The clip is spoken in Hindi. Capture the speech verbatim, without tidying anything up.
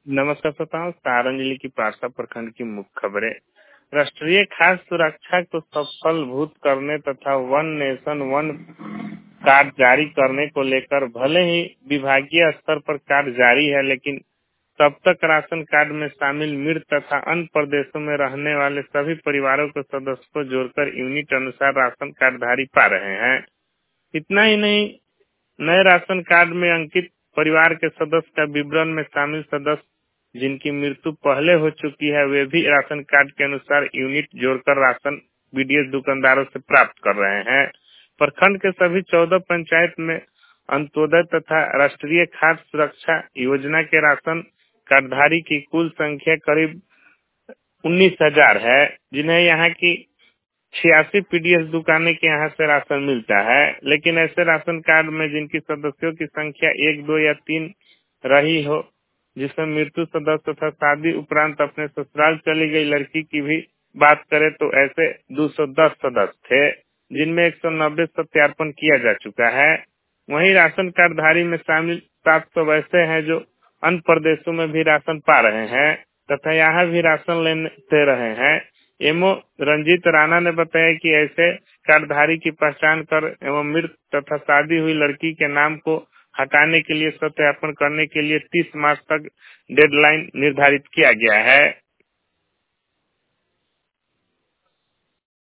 नमस्कार श्रोताओं, सारण जिले की पारसा प्रखंड की मुख्य खबरें। राष्ट्रीय खाद्य सुरक्षा को सफलभूत करने तथा वन नेशन वन कार्ड जारी करने को लेकर भले ही विभागीय स्तर पर कार्ड जारी है, लेकिन तब तक राशन कार्ड में शामिल मृत तथा अन्य प्रदेशों में रहने वाले सभी परिवारों के सदस्य को जोड़कर यूनिट अनुसार राशन कार्डधारी पा रहे हैं। इतना ही नहीं, नए राशन कार्ड में अंकित परिवार के सदस्य का विवरण में शामिल सदस्य जिनकी मृत्यु पहले हो चुकी है, वे भी राशन कार्ड के अनुसार यूनिट जोड़कर राशन बीडीएस दुकानदारों से प्राप्त कर रहे हैं। प्रखंड के सभी चौदह पंचायत में अंत्योदय तथा राष्ट्रीय खाद्य सुरक्षा योजना के राशन कार्डधारी की कुल संख्या करीब उन्नीस हजार है, जिन्हें यहाँ की छियासी पीडीएस दुकानें के यहाँ से राशन मिलता है। लेकिन ऐसे राशन कार्ड में जिनकी सदस्यों की संख्या एक, दो या तीन रही हो, जिसमें मृत्यु सदस्य तथा शादी उपरांत अपने ससुराल चली गई लड़की की भी बात करें तो ऐसे दो सौ दस सदस्य थे, जिनमें एक सौ नब्बे सत्यापन किया जा चुका है। वहीं राशन कार्डधारी में शामिल सात सौ वैसे हैं जो अन्य प्रदेशों में भी राशन पा रहे हैं तथा यहाँ भी राशन लेने दे रहे हैं। एमओ रंजीत राणा ने बताया कि ऐसे कार्डधारी की पहचान कर एवं मृत तथा शादी हुई लड़की के नाम को हटाने के लिए सत्यापन करने के लिए तीस मार्च तक डेडलाइन निर्धारित किया गया है।